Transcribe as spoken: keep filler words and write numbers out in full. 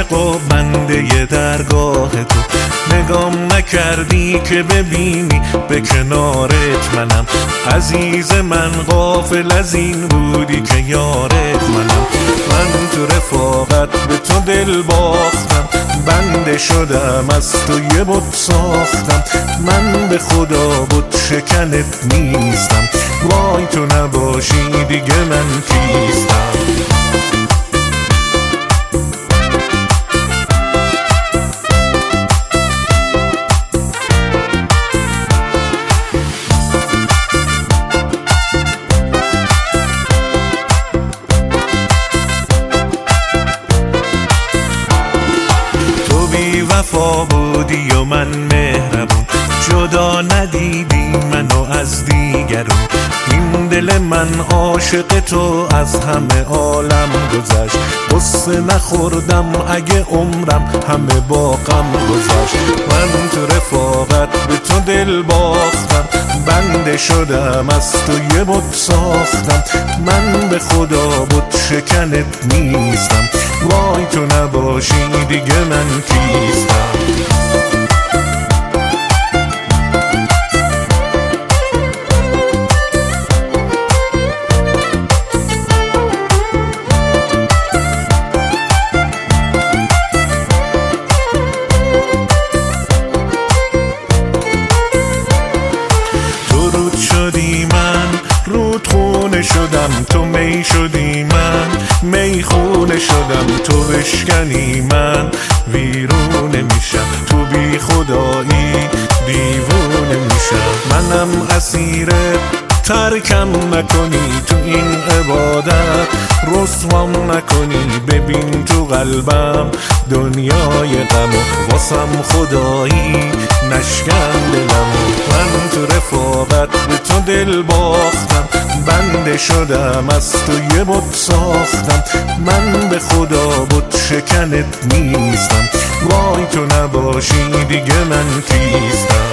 عاشق و بنده درگاه تو، نگام نکردی که ببینی به کنارت منم. عزیز من غافل از این بودی که یارت منم. من تو رفاقت به تو دل باختم، بنده شدم از تو یه بت ساختم. من به خدا بت شکنت نیستم، وای تو نباشی دیگه من کیستم. وفا بودی و من مهربون، جدا ندیدی منو از دیگرون. این دل من عاشق تو از همه عالم گذشت، قصه نخوردم اگه عمرم همه با غم گذشت. من تو رفاقت به تو دل باختم، بنده شدم از تو یه بت ساختم. من به خدا بت شکنت نیستم، وای تو نباشی دیگه من کیستم. تو رود شدی من رودخونه شدم، تو می شدی من می خونه شدم. تو بشکنی من ویرونه میشم، تو بی خدایی دیوونه میشم. منم اسیرت ترکم نکنی، تو این عبادت رسوام نکنی. ببین تو قلبم دنیای غم و واسم خدایی نشکن دلمو. من تو رفاقت به تو دل باختم، بنده شدم از تو یه بت ساختم. من به خدا بت شکنت نیستم، وای تو نباشی دیگه من کیستم.